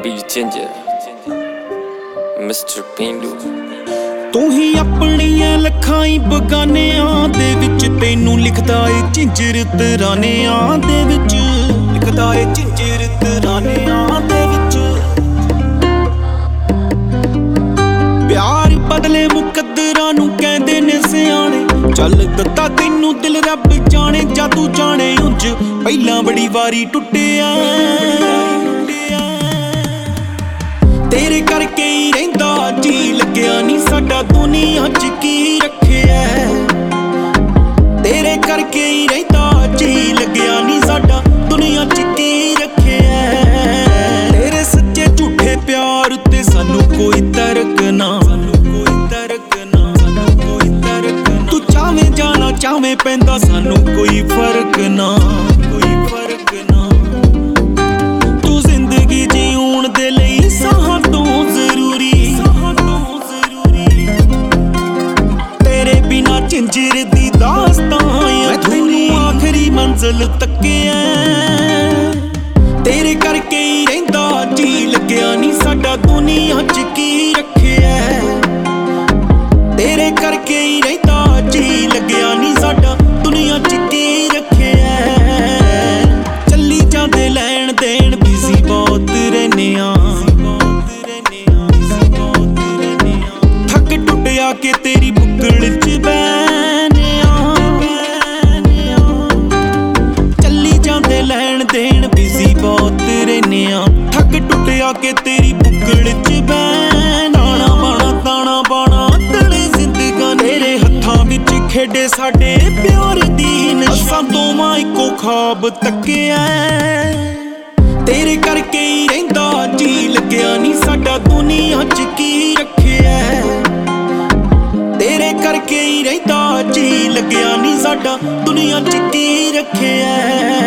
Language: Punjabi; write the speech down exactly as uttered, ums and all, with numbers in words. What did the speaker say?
ਬੇਬੀ ਜਿੰਜਰ ਮਿਸਟਰ ਪੇਂਡੂ। ਤੂੰ ਹੀ ਆਪਣੀਆਂ ਲੱਖਾਂ ਹੀ ਬਗਾਨਿਆਂ ਦੇ ਵਿੱਚ ਤੈਨੂੰ ਲਿਖਦਾ ਏ ਝਿੰਜਰ ਤਰਾਨਿਆਂ ਦੇ ਵਿੱਚ, ਲਿਖਦਾ ਏ ਝਿੰਜਰ ਤਰਾਨਿਆਂ ਦੇ ਵਿੱਚ। ਪਿਆਰ ਬਦਲੇ ਮੁਕੱਦਰਾਂ ਨੂੰ ਕਹਿੰਦੇ ਨੇ ਸਿਆਣੇ, ਚੱਲ ਦਿੱਤਾ ਤੈਨੂੰ ਦਿਲ ਰੱਬ ਜਾਣੇ, ਜਾਂ ਤੂੰ ਜਾਣੇ ਉਂਝ ਪਹਿਲਾਂ ਬੜੀ ਵਾਰੀ ਟੁੱਟਿਆ। ਤੇਰੇ ਕਰਕੇ ਹੀ ਰਹਿੰਦਾ ਜੀ ਲੱਗਿਆ ਨੀ ਸਾਡਾ ਦੁਨੀਆ ਚ ਕੀ ਰੱਖਿਆ। ਤੇਰੇ ਕਰਕੇ ਹੀ ਰਹਿੰਦਾ ਜੀ ਲੱਗਿਆ ਨੀ ਸਾਡਾ ਦੁਨੀਆ ਚ ਕੀ ਰੱਖਿਆ। ਤੇਰੇ ਸੱਚੇ ਝੂਠੇ ਪਿਆਰ ਉੱਤੇ ਸਾਨੂੰ ਕੋਈ ਤਰਕ ਨਾ, ਸਾਨੂੰ ਕੋਈ ਤਰਕ ਨਾ, ਸਾਨੂੰ ਕੋਈ ਤਰਕ ਨਾ। ਤੂੰ ਚਾਵੇਂ ਜਾਣਾ ਚਾਵੇਂ ਪੈਂਦਾ ਸਾਨੂੰ ਕੋਈ ਫਰਕ ਨਾ, ਕੋਈ ਫਰਕ ਨਾ। ਤੂੰ ਜ਼ਿੰਦਗੀ ਜਿਉਣ ਦੇ ਲਈ ਸਾਹਾਂ ਤੋਂ ਜ਼ਰੂਰੀ, ਸਾਹਾਂ ਤੋਂ ਜ਼ਰੂਰੀ। ਤੇਰੇ ਬਿਨਾ ਝਿੰਜਰ ਦੀ ਦਾਸਤਾਂ ਅਧੂਰੀ, ਆਖਰੀ ਮੰਜ਼ਿਲ ਤੱਕਿਆ। ਤੇਰੇ ਕਰਕੇ ਹੀ ਰਹਿੰਦਾ ਜੀ ਲੱਗਿਆ ਨੀ ਸਾਡਾ ਦੁਨੀਆ ਚ ਕੀ ਰੱਖਿਆ। ਤੇਰੇ ਕਰਕੇ ਹੀ ਰਹਿੰਦਾ ਜੀ ਲੱਗਿਆ ਨੀ ਸਾਡਾ ਦੁਨੀਆ ਚ ਕੀ ਰੱਖਿਆ। ਚੱਲੀ ਜਾਂਦੇ ਲੈਣ ਦੇਣ ਬਿਜ਼ੀ ਬਹੁਤ ਰਹਿੰਦੇ ਆਂ, ਥੱਕ ਟੁੱਟਿਆ ਕੇ ਤੇਰੀ ਬੁੱਕਲ ਚ ਬਹਿਨੇ ਆਂ। ਚੱਲੀ ਜਾਂਦੇ ਲੈਣ ਦੇਣ ਬਿਜ਼ੀ ਬਹੁਤ ਰਹਿੰਦੇ ਆਂ, ਥੱਕ ਟੁੱਟਿਆ ਕੇ ਤੇਰੀ ਬੁੱਕਲ ਚ ਬਹਿਨਾ। ਬਾਣਾ ਦਾਣਾ ਬਾਣਾ ਤਲੇ ਜ਼ਿੰਦਗਾਂ ਤੇਰੇ ਹੱਥਾਂ ਵਿੱਚ ਖੇਡੇ ਸਾਡੇ ਪਿਆਰ ਦੀ ਨਸ਼ਾ, ਦੋਵਾਂ ਇੱਕੋ ਖਾਬ ਤੱਕਿਆ। ਤੇਰੇ ਕਰਕੇ ਹੀ ਰਹਿੰਦਾ ਜੀ ਲੱਗਿਆ ਨੀ ਸਾਡਾ ਦੁਨੀਆ ਚ ਕੀ ਰੱਖਿਆ। ਤੇਰੇ ਕਰਕੇ ਹੀ ਰਹਿੰਦਾ ਜੀ ਲੱਗਿਆ ਨੀ ਸਾਡਾ ਦੁਨੀਆ ਚ ਕੀ ਰੱਖਿਆ।